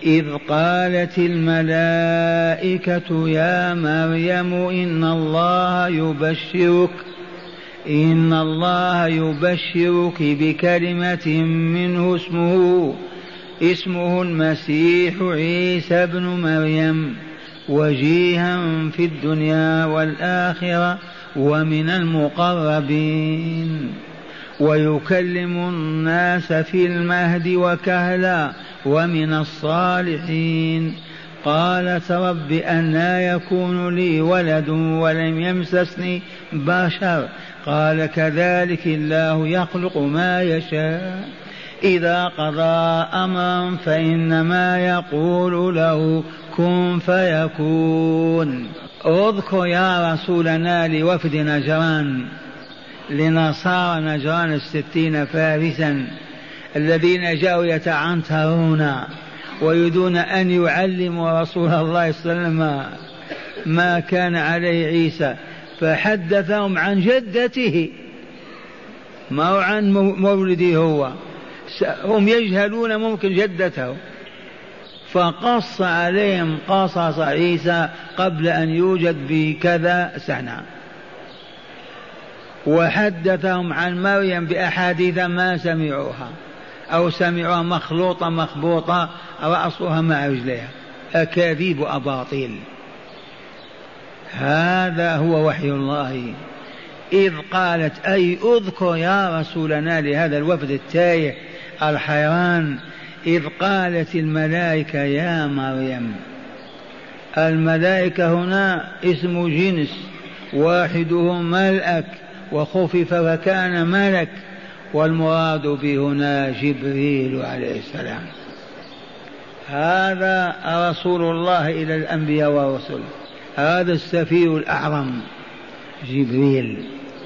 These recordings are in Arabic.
إذ قالت الملائكة يا مريم إن الله يبشرك بكلمة منه اسمه المسيح عيسى بن مريم وجيها في الدنيا والآخرة ومن المقربين ويكلم الناس في المهد وكهلا ومن الصالحين. قالت رب أنى يكون لي ولد ولم يمسسني بشر قال كذلك الله يخلق ما يشاء إذا قضى أمرا فإنما يقول له كن فيكون. اذكر يا رسولنا لوفد نجران لنصارى نجران 60 فارسا الذين جاءوا يتعنترون ويريدون أن يعلموا رسول الله صلى الله عليه وسلم ما كان عليه عيسى، فحدثهم عن جدته ما عن مولده هو، هم يجهلون ممكن جدته، فقص عليهم قصص عيسى قبل أن يوجد بكذا سنة، وحدثهم عن مريم بأحاديث ما سمعوها أو سمعوها مخلوطة مخبوطة رأسها مع رجلها، أكاذيب وأباطيل. هذا هو وحي الله. إذ قالت أي اذكر يا رسولنا لهذا الوفد التايه الحيران، إذ قالت الملائكة يا مريم. الملائكة هنا اسم جنس واحدهم ملأك وخفف فكان ملك، والمراد به هنا جبريل عليه السلام. هذا رسول الله إلى الأنبياء والرسل، هذا السفير الأعظم جبريل.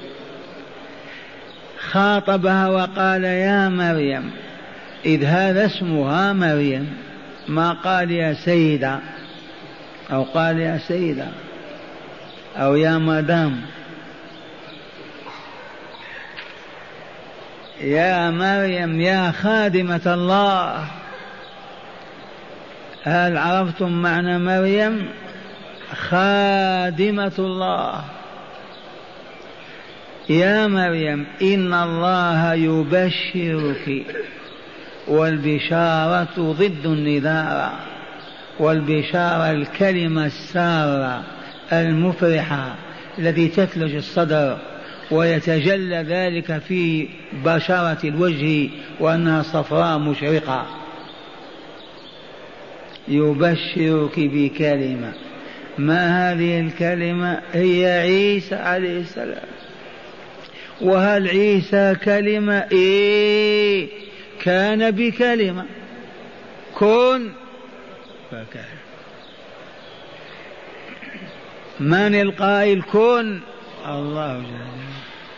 خاطبها وقال يا مريم، إذ هذا اسمها مريم، ما قال يا سيدة أو قال يا سيدة أو يا مدام. يا مريم يا خادمة الله. هل عرفتم معنى مريم؟ خادمة الله. يا مريم إن الله يبشرك، والبشارة ضد النذارة، والبشارة الكلمة السارة المفرحة التي تثلج الصدر ويتجلى ذلك في بشرة الوجه وأنها صفراء مشرقة. يبشرك بكلمة، ما هذه الكلمة؟ هي عيسى عليه السلام. وهل عيسى كلمة؟ كان بكلمة كن فكان. من القائل كن؟ الله جل وعلا.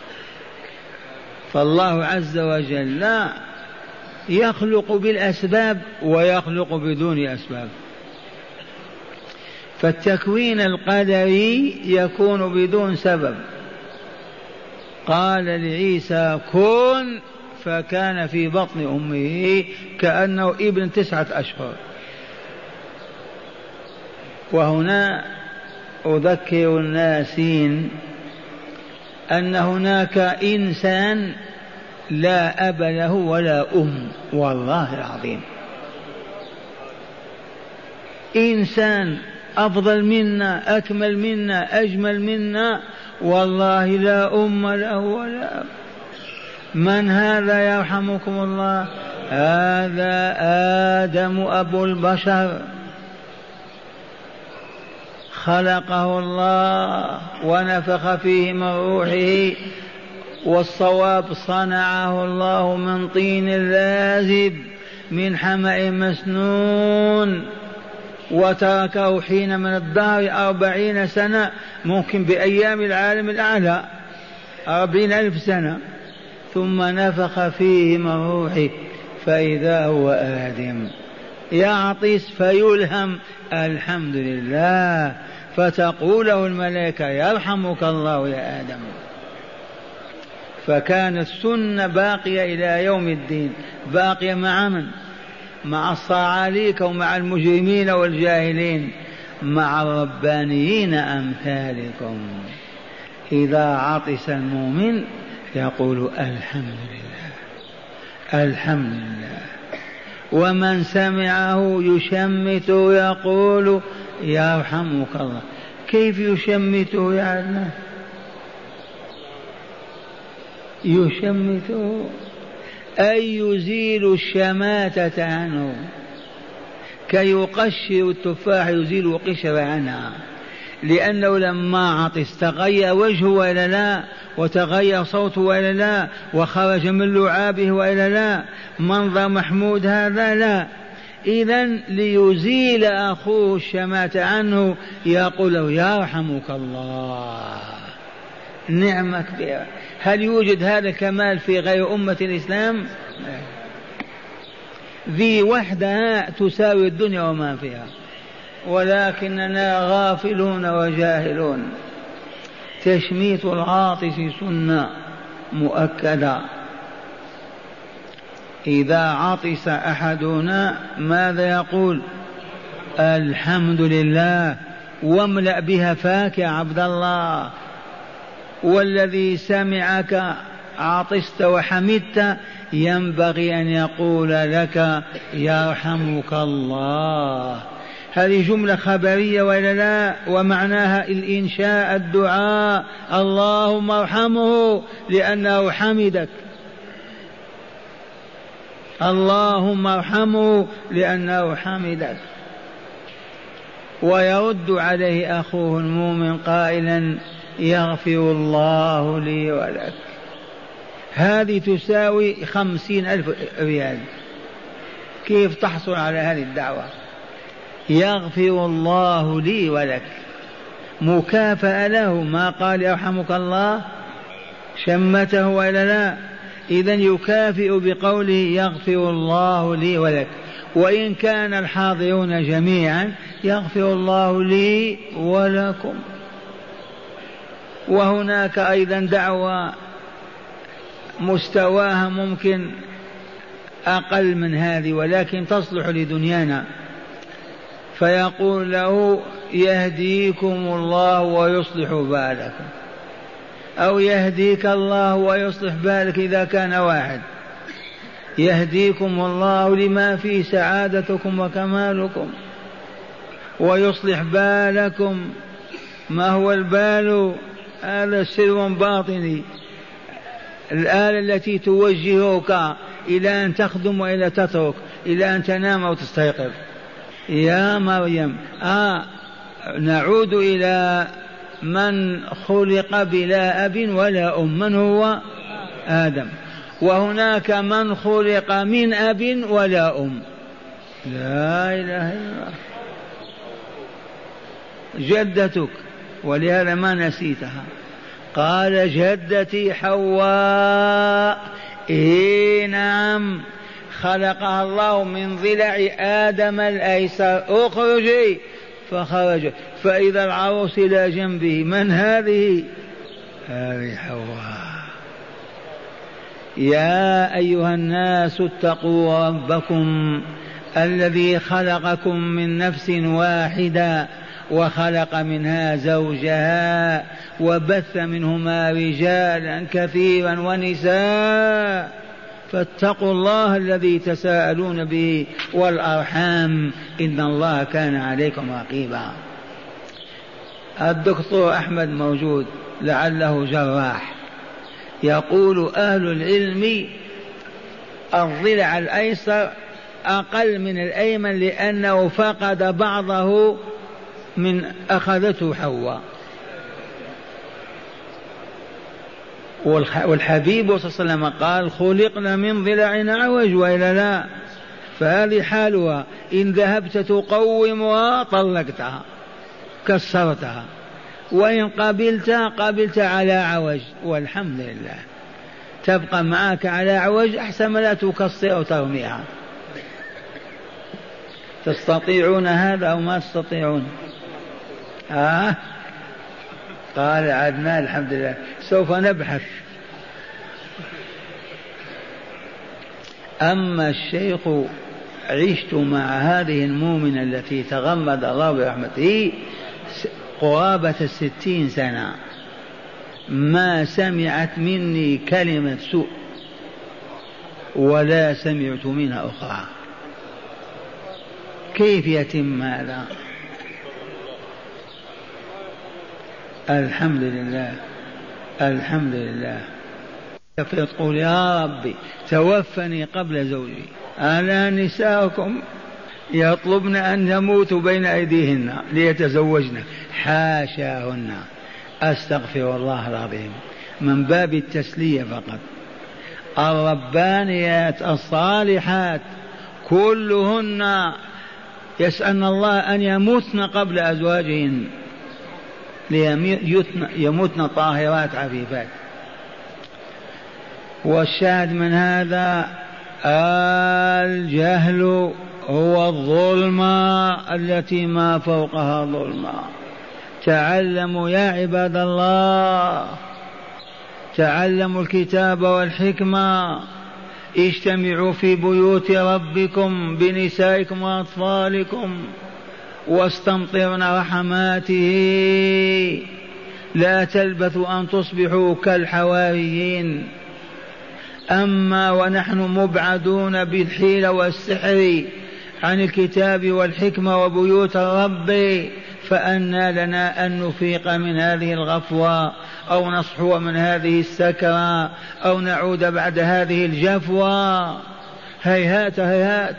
فالله عز وجل لا يخلق بالأسباب ويخلق بدون أسباب، فالتكوين القدري يكون بدون سبب. قال لعيسى كن فكان في بطن أمه كأنه ابن 9 أشهر. وهنا أذكر الناسين أن هناك إنسان لا أب له ولا أم، والله العظيم إنسان أفضل منا أكمل منا أجمل منا، والله لا أم له ولا أب. من هذا يرحمكم الله؟ هذا آدم أبو البشر، خلقه الله ونفخ فيه من روحه، والصواب صنعه الله من طين لازب من حمأ مسنون، وتركه حين من الدهر 40 سنة، ممكن بأيام العالم الأعلى 40,000 سنة، ثم نفخ فيه من روحه فإذا هو آدم يعطس فيلهم الحمد لله، فتقول له الملائكة يرحمك الله يا آدم. فكانت السنة باقية إلى يوم الدين، باقية مع من؟ مع الصعاليك ومع المجرمين والجاهلين، مع الربانيين أمثالكم. إذا عطس المؤمن يقول الحمد لله الحمد لله، ومن سمعه يشمت يقول يرحمك الله. كيف يشمته يا الله؟ يشمته أي يزيل الشماتة عنه، كي يقشر التفاح يزيل القشر عنها، لأنه لما عطس تغير وجهه وإلا لا، وتغير صوته وإلا لا، وخرج من لعابه وإلا لا، منظر محمود هذا لا. إذن ليزيل أخوه الشماتة عنه يقول له يرحمك الله. نعمة كبيرة. هل يوجد هذا الكمال في غير أمة الإسلام؟ ذي وحدها تساوي الدنيا وما فيها، ولكننا غافلون وجاهلون. تشميت العاطس سنة مؤكدة. إذا عطس أحدنا ماذا يقول؟ الحمد لله، واملأ بها فاك يا عبد الله. والذي سمعك عطست وحمدت ينبغي أن يقول لك يرحمك الله. هذه جملة خبرية ولا لا؟ ومعناها الإنشاء، الدعاء، اللهم ارحمه لأنه حمدك، اللهم ارحمه لأنه حمدك. ويرد عليه أخوه المؤمن قائلا يغفر الله لي ولك. هذه تساوي 50,000 ريال. كيف تحصل على هذه الدعوة؟ يغفر الله لي ولك، مكافأة له. ما قال يرحمك الله، شمته ولا لا؟ إذن يكافئ بقوله يغفر الله لي ولك. وإن كان الحاضرون جميعا يغفر الله لي ولكم. وهناك أيضا دعوة مستواها ممكن أقل من هذه ولكن تصلح لدنيانا، فيقول له يهديكم الله ويصلح بالكم، أو يهديك الله ويصلح بالك إذا كان واحد. يهديكم الله لما فيه سعادتكم وكمالكم، ويصلح بالكم. ما هو البال؟ هذا سر باطني، الآلة التي توجهك إلى أن تخدم وإلى تترك، إلى أن تنام أو تستيقظ. يا مريم نعود إلى من خلق بلا أب ولا أم، من هو؟ آدم. وهناك من خلق من أب ولا أم، لا إله إلا الله، جدتك، ولهذا ما نسيتها. قال جدتي حواء، إيه نعم، خلقها الله من ضلع آدم الأيسر، اخرجي، فخرج، فإذا العروس إلى جنبه. من هذه؟ هذه حواء. يا أيها الناس اتقوا ربكم الذي خلقكم من نفس واحدة وخلق منها زوجها وبث منهما رجالا كثيرا ونساء، فاتقوا الله الذي تساءلون به والأرحام إن الله كان عليكم رقيبا. الدكتور أحمد موجود لعله جراح، يقول أهل العلم الضلع الأيسر أقل من الأيمن لأنه فقد بعضه من أخذته حواء. والحبيب صلى الله عليه وسلم قال خلقنا من ضلع عوج وإلا لا، فهذه حالها. إن ذهبت تقومها طلقتها كسرتها، وإن قبلت على عوج، والحمد لله تبقى معك على عوج أحسن ما لا تكسر أو ترميها. تستطيعون هذا أو ما تستطيعون؟ قال عدنان الحمد لله سوف نبحث. أما الشيخ عشت مع هذه المؤمنة التي تغمد الله برحمته قرابة 60 سنة، ما سمعت مني كلمة سوء ولا سمعت منها أخرى. كيف يتم هذا؟ الحمد لله الحمد لله. تقول يا ربي توفني قبل زوجي. ألا نساؤكم يطلبن أن يموتوا بين أيديهن ليتزوجن؟ حاشاهن، أستغفر الله العظيم، من باب التسلية فقط. الربانيات الصالحات كلهن يسألن الله أن يموتن قبل أزواجهن يموتن طاهرات عفيفات. والشاهد من هذا الجهل هو الظلمة التي ما فوقها ظلمة. تعلموا يا عباد الله، تعلموا الكتاب والحكمة، اجتمعوا في بيوت ربكم بنسائكم وأطفالكم واستمطرن رحماته، لا تلبثوا أن تصبحوا كالحواريين. أما ونحن مبعدون بالحيلة والسحر عن الكتاب والحكمة وبيوت الرب، فأنى لنا أن نفيق من هذه الغفوة أو نصحو من هذه السكرة أو نعود بعد هذه الجفوة. هيهات هيهات،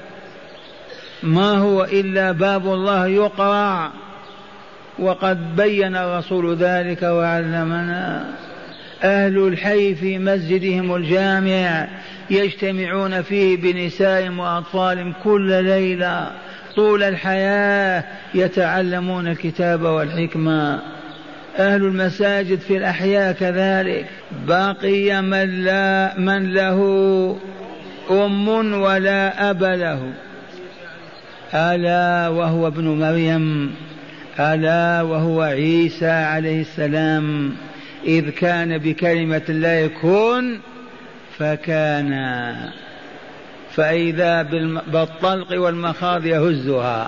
ما هو إلا باب الله يقرع، وقد بين الرسول ذلك وعلمنا. أهل الحي في مسجدهم الجامع يجتمعون فيه بنسائهم وأطفالهم كل ليلة طول الحياة يتعلمون الكتاب والحكمة. أهل المساجد في الأحياء كذلك. بقي من له أم ولا أب له، ألا وهو ابن مريم، ألا وهو عيسى عليه السلام، إذ كان بكلمة الله يكون فكان، فإذا بالطلق والمخاض يهزها.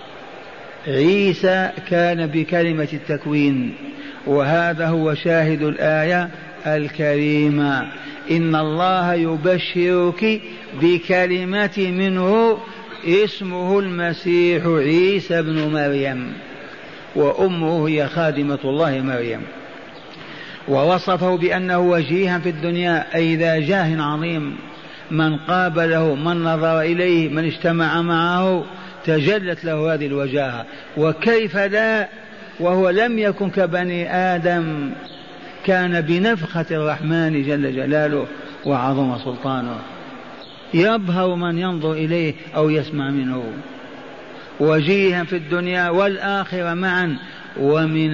عيسى كان بكلمة التكوين، وهذا هو شاهد الآية الكريمة: إن الله يبشرك بكلمة منه اسمه المسيح عيسى بن مريم، وأمه هي خادمة الله مريم. ووصفه بأنه وجيها في الدنيا، أي ذا جاه عظيم، من قابله، من نظر إليه، من اجتمع معه تجلت له هذه الوجاهة. وكيف لا وهو لم يكن كبني آدم، كان بنفخة الرحمن جل جلاله وعظم سلطانه، يبهر من ينظر إليه أو يسمع منه. وجيها في الدنيا والآخرة معا، ومن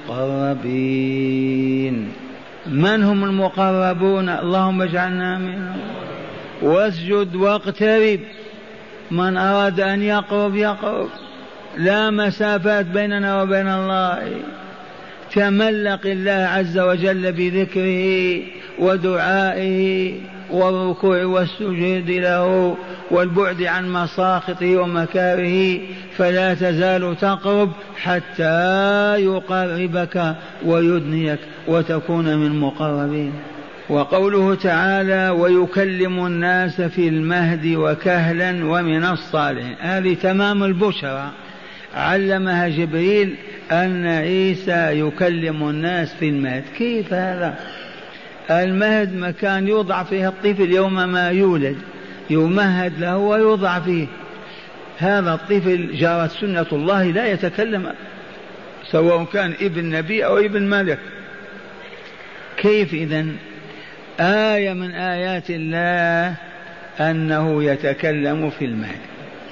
المقربين. من هم المقربون؟ اللهم اجعلنا منهم. واسجد واقترب، من أراد أن يقرب يقرب، لا مسافات بيننا وبين الله. تملق الله عز وجل بذكره ودعائه والركوع والسجود له والبعد عن مساخطه ومكاره، فلا تزال تقرب حتى يقربك ويدنيك وتكون من مقربين. وقوله تعالى: ويكلم الناس في المهد وكهلا ومن الصالحين، هذه تمام البشرى. علمها جبريل أن عيسى يكلم الناس في المهد. كيف هذا؟ المهد مكان يوضع فيه الطفل يوم ما يولد، يمهد له ويوضع فيه. هذا الطفل جرت سنة الله لا يتكلم، سواء كان ابن نبي أو ابن ملك. كيف إذن؟ آية من آيات الله أنه يتكلم في المهد.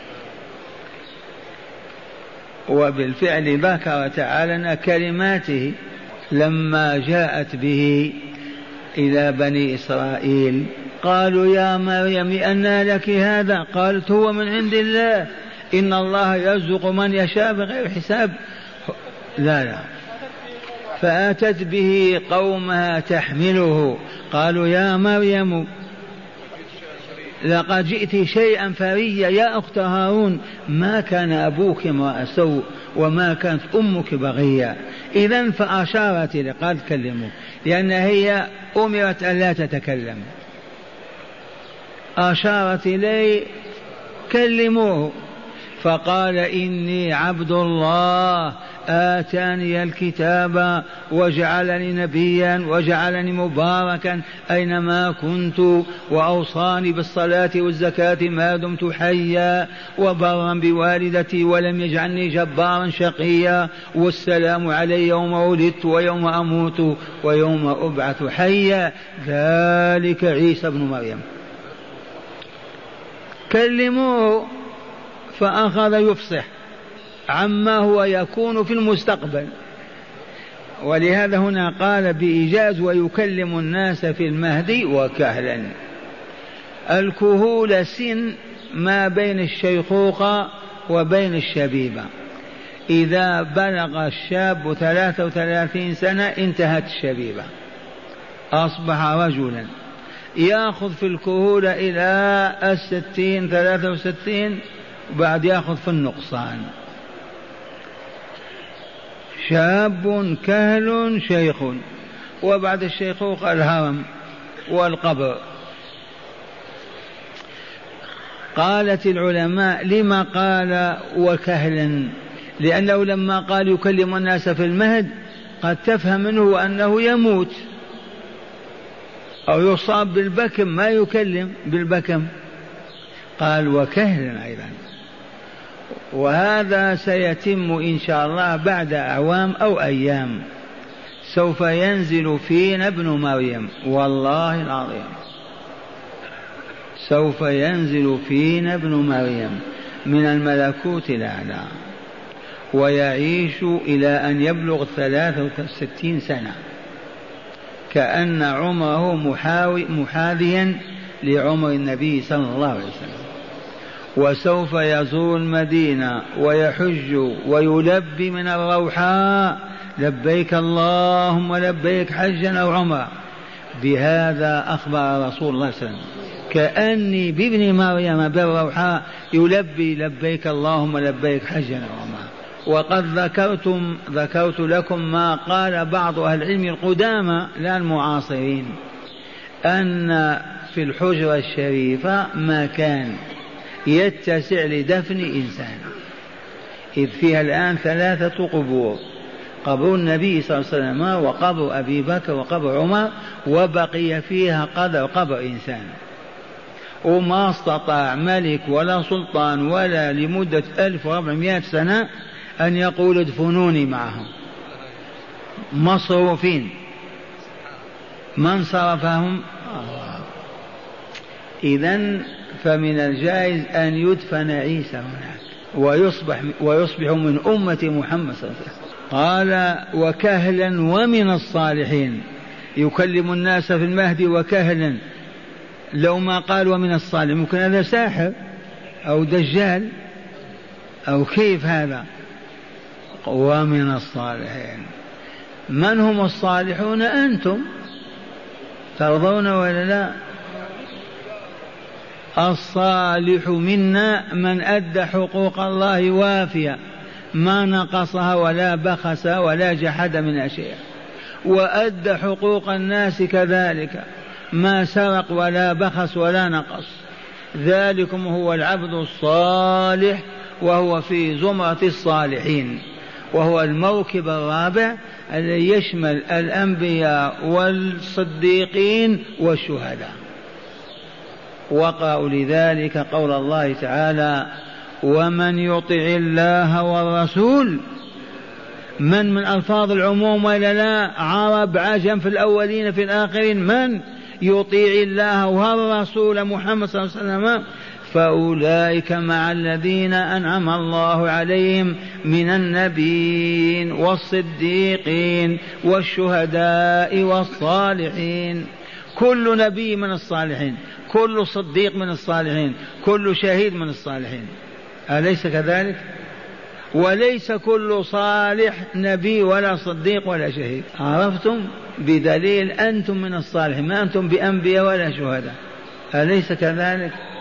وبالفعل ذكر تعالى كلماته لما جاءت به إلى بني إسرائيل، قالوا يا مريم أنى لك هذا؟ قالت هو من عند الله، إن الله يرزق من يشاء بغير حساب. لا فأتت به قومها تحمله، قالوا يا مريم لقد جئت شيئا فريا يا أخت هارون، ما كان أبوك امرأ سوء وما كانت أمك بغيا. إذن فأشارت إليه، قال كلموه، لأن هي أمرت أن لا تتكلم. أشارت إليه كلموه، فقال إني عبد الله آتاني الكتاب وجعلني نبيا وجعلني مباركا أينما كنت وأوصاني بالصلاة والزكاة ما دمت حيا وبرا بوالدتي ولم يجعلني جبارا شقيا والسلام علي يوم ولدت ويوم أموت ويوم أبعث حيا ذلك عيسى ابن مريم. كلموه فأخذ يفصح عما هو يكون في المستقبل. ولهذا هنا قال بإيجاز ويكلم الناس في المهد وكهلا. الكهولة سن ما بين الشيخوخة وبين الشبيبة. إذا بلغ الشاب 33 سنة انتهت الشبيبة، أصبح رجلا. يأخذ في الكهولة إلى 60 63 وبعد يأخذ في النقصان. شاب كهل شيخ، وبعد الشيخوخة الهرم والقبر. قالت العلماء لما قال وكهلا؟ لأنه لما قال يكلم الناس في المهد قد تفهم منه أنه يموت أو يصاب بالبكم، ما يكلم بالبكم. قال وكهلا أيضا، وهذا سيتم إن شاء الله بعد أعوام أو أيام. سوف ينزل فينا ابن مريم، والله العظيم سوف ينزل فينا ابن مريم من الملكوت الأعلى، ويعيش إلى أن يبلغ 63 سنة، كأن عمره محاذيا لعمر النبي صلى الله عليه وسلم. وسوف يزور المدينة ويحج ويلبي من الروحاء لبيك اللهم لبيك حجا أو عمرة. بهذا أخبر رسول الله صلى الله عليه وسلم، كأني بابن مريم بالروحاء يلبي لبيك اللهم لبيك حجا أو عمرة. وقد ذكرت لكم ما قال بعض أهل العلم القدامى لا المعاصرين، أن في الحجرة الشريفة مكان يتسع لدفن إنسان، إذ فيها الآن 3 قبور: قبر النبي صلى الله عليه وسلم وقبر أبي بكر وقبر عمر، وبقي فيها قبر إنسان. وما استطاع ملك ولا سلطان ولا لمدة 1400 سنة أن يقول ادفنوني معهم، مصروفين، من صرفهم؟ إذن فمن الجائز أن يدفن عيسى هناك ويصبح من أمة محمد صلى الله عليه وسلم. قال وكهلا ومن الصالحين، يكلم الناس في المهد وكهلا. لو ما قال ومن الصالحين ممكن هذا ساحر أو دجال أو كيف هذا؟ ومن الصالحين. من هم الصالحون؟ أنتم ترضون ولا لا؟ الصالح منا من أدى حقوق الله وافية، ما نقصها ولا بخس ولا جحد من أشياء، وأدى حقوق الناس كذلك، ما سرق ولا بخس ولا نقص. ذلكم هو العبد الصالح، وهو في زمرة الصالحين، وهو الموكب الرابع الذي يشمل الأنبياء والصديقين والشهداء. وقعوا لذلك قول الله تعالى ومن يطع الله والرسول. من ألفاظ العموم ولا لا؟ عرب عجم، في الأولين في الآخرين. من يطيع الله والرسول محمد صلى الله عليه وسلم فأولئك مع الذين أنعم الله عليهم من النبيين والصديقين والشهداء والصالحين. كل نبي من الصالحين، كل صديق من الصالحين، كل شهيد من الصالحين، أليس كذلك؟ وليس كل صالح نبي ولا صديق ولا شهيد. عرفتم؟ بدليل أنتم من الصالحين، ما أنتم بأنبياء ولا شهداء، أليس كذلك؟